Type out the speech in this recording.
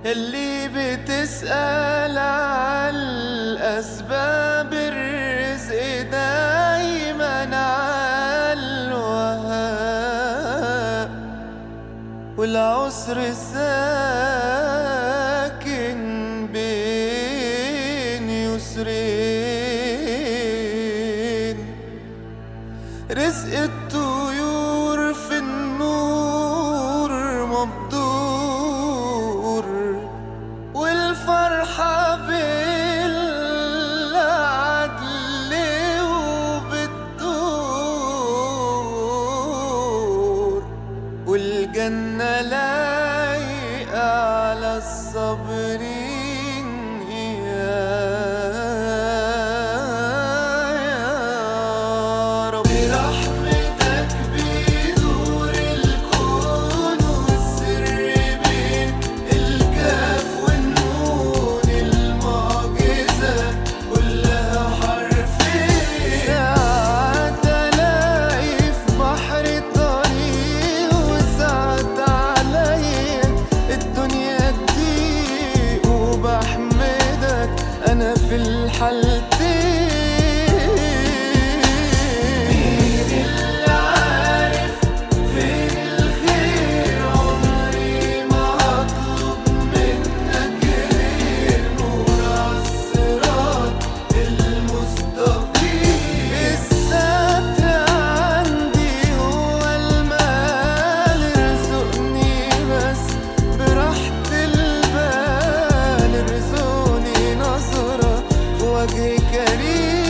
اللي بتسأل عالأسباب الرزق دايما عالوهاب، والعسر ساكن بين يسرين. رزق الطيور في النور مبدور، والفرحة بالعدل وبالدور، والجنة لايقة على الصابرين. يا رب برحمتك بيدور الكون، والسر بين الكاف والنون، المعجزة كلها حرفين. ساعات ألاقي في بحر طريق، وساعات عليا الدنيا تضيق، وبحمدك أنا في الحالتين. مين اللي عارف فين الخير؟ عمري ما هطلب منك غير نور عالصراط المستقيم. الستر عندي هو المال، ارزقني بس براحة البال، ارزقني نظرة في وجه كريم.